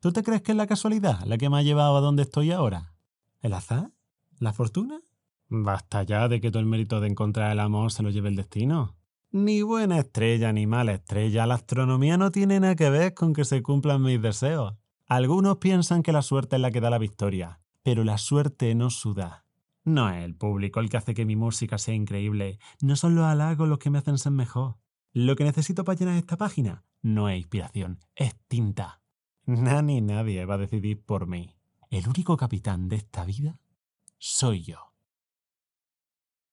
¿Tú te crees que es la casualidad la que me ha llevado a donde estoy ahora? ¿El azar? ¿La fortuna? Basta ya de que todo el mérito de encontrar el amor se lo lleve el destino. Ni buena estrella ni mala estrella, la astronomía no tiene nada que ver con que se cumplan mis deseos. Algunos piensan que la suerte es la que da la victoria, pero la suerte no suda. No es el público el que hace que mi música sea increíble, no son los halagos los que me hacen ser mejor. Lo que necesito para llenar esta página no es inspiración, es tinta. Ni nadie va a decidir por mí. El único capitán de esta vida soy yo.